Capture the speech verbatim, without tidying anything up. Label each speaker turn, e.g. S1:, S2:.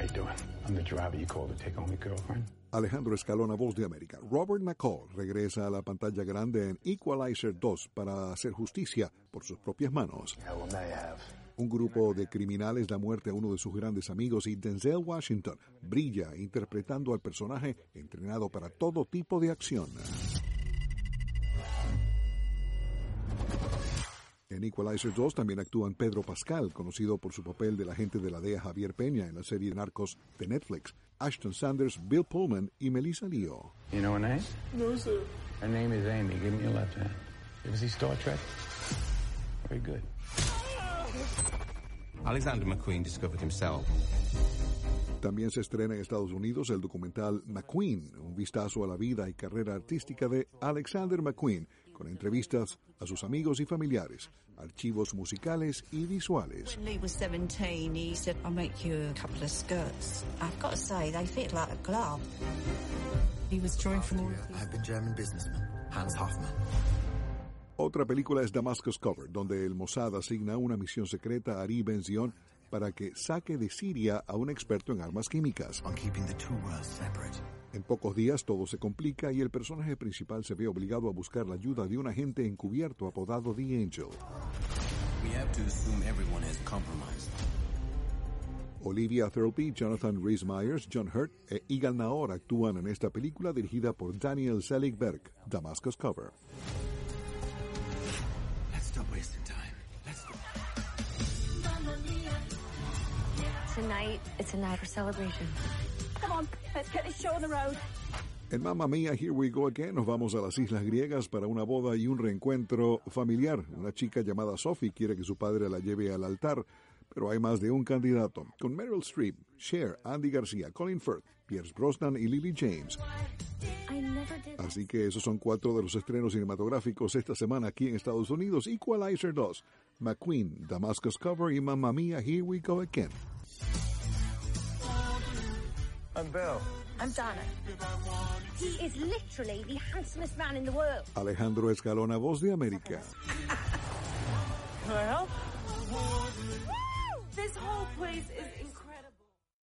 S1: you doing? I'm the driver you called to take home your girlfriend.
S2: Alejandro Escalona, Voz de América. Robert McCall regresa a la pantalla grande en Equalizer dos para hacer justicia por sus propias manos.
S1: Yeah, well, now you have.
S2: Un grupo de criminales da muerte a uno de sus grandes amigos y Denzel Washington brilla interpretando al personaje entrenado para todo tipo de acción. En Equalizer dos también actúan Pedro Pascal, conocido por su papel del agente de la D E A Javier Peña en la serie Narcos de Netflix, Ashton Sanders, Bill Pullman y Melissa Leo.
S1: You know her name?
S3: No, sir.
S1: Her name is Amy. Give me your left hand. You ever see Star Trek? Very good.
S4: Alexander McQueen discovered himself.
S2: También se estrena en Estados Unidos el documental McQueen, un vistazo a la vida y carrera artística de Alexander McQueen, con entrevistas a sus amigos y familiares, archivos musicales y visuales.
S5: When Lee was seventeen, he said, I'll make you a couple of skirts. I've got to say, they fit like a glove. He was drawing from all of
S6: I have been German businessman, Hans Hoffmann.
S2: Otra película es Damascus Cover, donde el Mossad asigna una misión secreta a Ari Ben-Zion para que saque de Siria a un experto en armas químicas.
S6: On keeping the two worlds separate.
S2: En pocos días todo se complica y el personaje principal se ve obligado a buscar la ayuda de un agente encubierto apodado The Angel.
S6: We have to assume everyone is compromised.
S2: Olivia Thirlby, Jonathan Rhys-Meyers, John Hurt e Igal Naor actúan en esta película dirigida por Daniel Selig-Berg, Damascus Cover.
S6: Let's stop wasting time. Let's go.
S7: Tonight, it's a night for celebration.
S5: Come on, let's get this show on the road.
S2: En Mamma Mia, Here We Go Again, nos vamos a las Islas Griegas para una boda y un reencuentro familiar. Una chica llamada Sophie quiere que su padre la lleve al altar, pero hay más de un candidato. Con Meryl Streep, Cher, Andy García, Colin Firth, Pierce Brosnan y Lily James. Así que esos son cuatro de los estrenos cinematográficos esta semana aquí en Estados Unidos. Equalizer dos, McQueen, Damascus Cover y Mamma Mia, Here We Go Again.
S1: I'm Bill.
S7: I'm Donna. He is literally the handsomest man in the world.
S2: Alejandro Escalona, Voz de América.
S3: Can I help? Woo! This whole place is incredible.